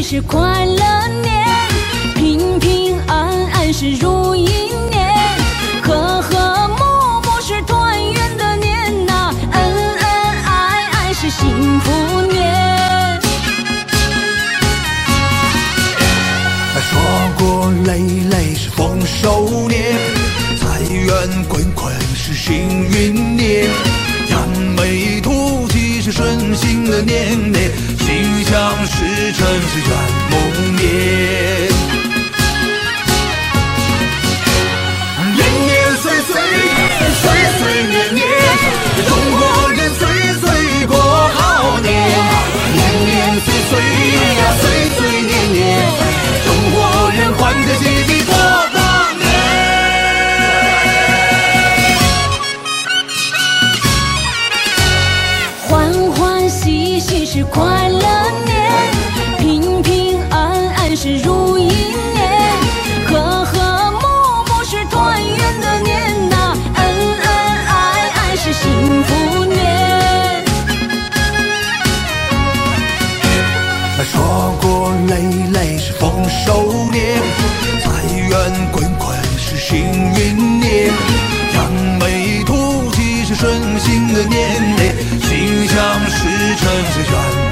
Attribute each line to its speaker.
Speaker 1: 是快乐年，平平安安是如意年，和和睦睦是团圆的年呐，恩恩爱爱是幸福年。
Speaker 2: 说过累累是丰收年，财源滚滚是幸运年，扬眉吐气是顺心的年年，心想事成是圆梦年。年年岁岁，岁岁年年，中国人岁岁过好年。年年岁岁呀，岁岁年年，中国人欢天喜地过大年。
Speaker 1: 欢欢喜喜是快乐年，平平安安是如意年，和和睦睦是团圆的年呐，恩恩爱爱是幸福年。
Speaker 2: 说过累累是丰收年，财源滚滚是幸运年，扬眉吐气是顺心的年年，心想事成是圆